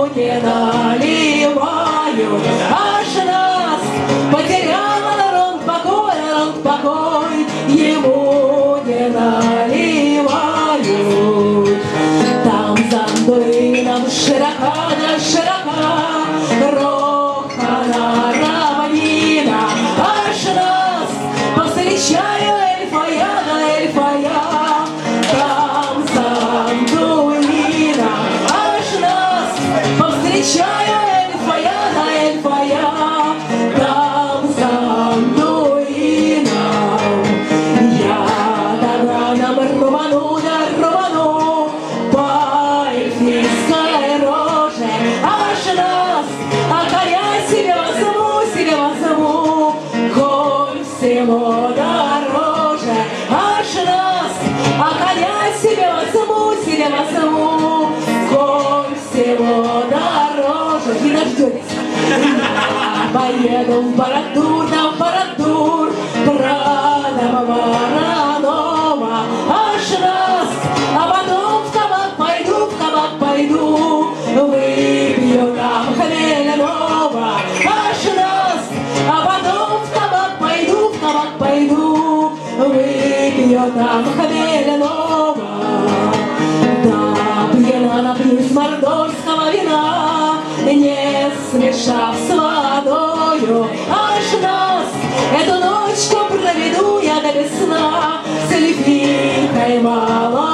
не наливают, аж нас потерял народ покой, ему не наливают. Там за Андуином широка, рохана равнина, аж нас повстречаю эльфая. Там за Андуином аж нас повстречаю эльфая. Там за Андуином я тараном рвану по эльфийской роже, аж нас окоря себе возьму, коль всего дороже, аж нас окоря себе возьму, коль всего дороже. Не дождетесь. Поеду в Барадур, продам Воронова, аж раз, а потом в кабак пойду, выпью там хмельного, аж раз, а потом в кабак пойду, выпью там хмельного. Да, пьяна напьюсь мордовского вина, не смешав с водою, аж нас эту ночку проведу я до весна с эльфийкой мало.